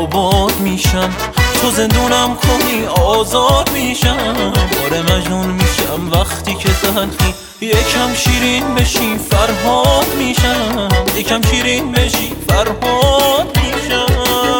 آباد میشم، تو زندونم کنی آزاد میشم. باره مجنون میشم وقتی که تلخی یکم شیرین بشی فرهاد میشم، یکم شیرین بشی فرهاد میشم.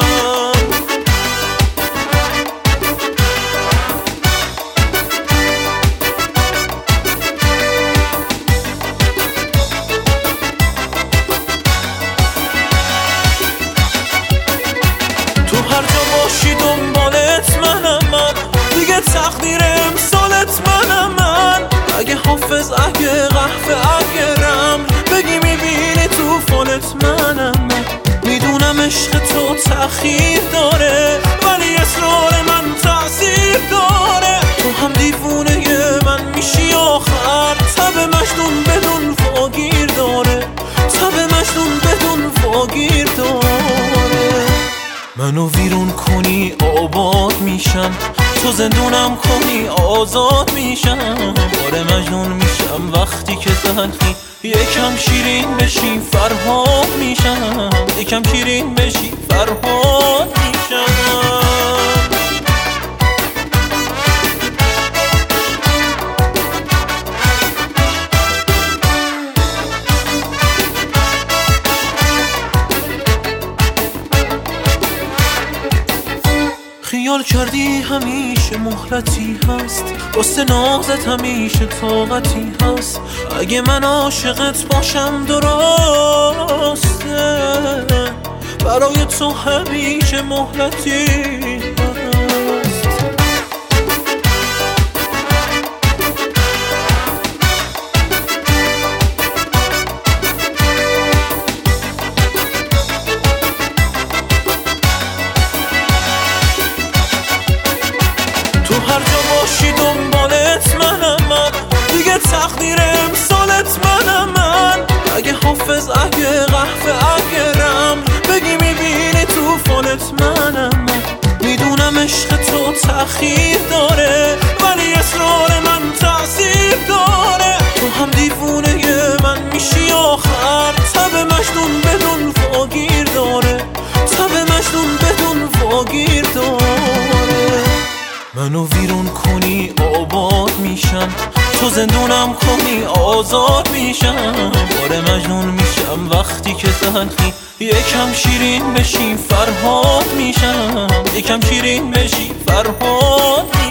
تو هر جا باشی دنبالت منم من، دیگه تقدیر امسالت منم من. اگه حافظ اگه قهوه اگه رم بگی میبینی تو فالت منم من. میدونم عشق تو تأخیر داره ولی اصرار من تأثیر داره. تو هم دیوونه من میشی آخر، تب مجنون بدون واگیر داره، تب مجنون بدون واگیر داره. منو ویرون کنی آباد میشم، تو زندونم کنی آزاد میشم. باره مجنون میشم وقتی که تلخی یکم شیرین بشی فرهاد میشم، یکم شیرین بشی فرهاد میشم. خیال کردی همیشه مهلتی هست، واسه نازت همیشه طاقتی هست. اگه من عاشقت باشم درسته، برای تو همیشه مهلتی هست. تو هر جا باشی دنبالت منم من، دیگه تقدیر امسالت منم من. اگه حافظ اگه قهوه اگه رم بگی میبینی تو فالت منم من. میدونم عشق تو تأخیر داره ولی اصرار من تأثیر داره. تو هم دیوونه من میشی آخر، تب مجنون بدون واگیر داره، تب مجنون بدون واگیر داره. منو ویرون کنی آباد میشم، تو زندونم کنی آزاد میشم. باره مجنون میشم وقتی که تلخی یکم شیرین بشی فرهاد میشم، یکم شیرین بشی فرهاد